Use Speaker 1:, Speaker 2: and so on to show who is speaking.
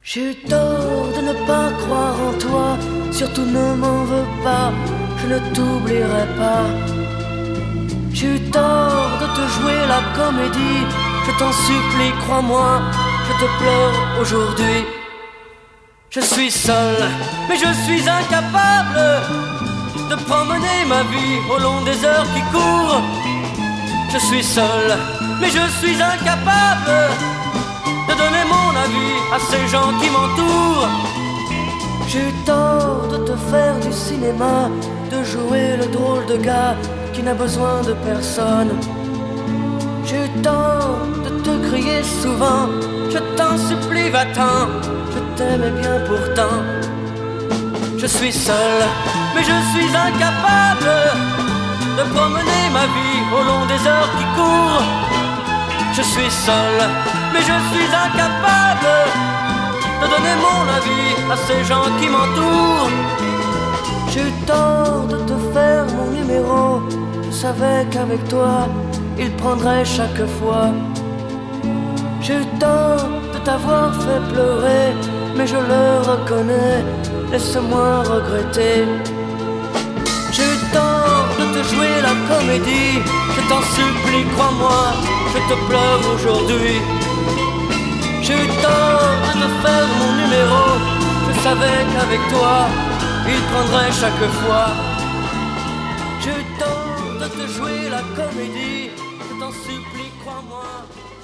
Speaker 1: J'ai eu tort de ne pas croire en toi, surtout ne m'en veux pas, je ne t'oublierai pas. J'ai eu tort de te jouer la comédie, je t'en supplie, crois-moi, je te pleure aujourd'hui. Je suis seul, mais je suis incapable de promener ma vie au long des heures qui courent. Je suis seul, mais je suis incapable de donner mon avis à ces gens qui m'entourent. J'ai eu tort de te faire du cinéma, de jouer le drôle de gars qui n'a besoin de personne. J'ai eu tort de te crier souvent, je t'en supplie, va-t'en, je t'aimais bien pourtant. Je suis seul, mais je suis incapable de promener ma vie au long des heures qui courent. Je suis seul, mais je suis incapable de donner mon avis à ces gens qui m'entourent. J'ai eu tort de te faire mon numéro, je savais qu'avec toi, il prendrait chaque fois. J'ai eu tort de t'avoir fait pleurer, mais je le reconnais, laisse-moi regretter. J'ai eu tort de te jouer la comédie, je t'en supplie, crois-moi, je te pleure aujourd'hui. J'ai eu tort de te faire mon numéro, je savais qu'avec toi, il prendrait chaque fois. J'ai eu tort de te jouer la comédie, je t'en supplie, crois-moi.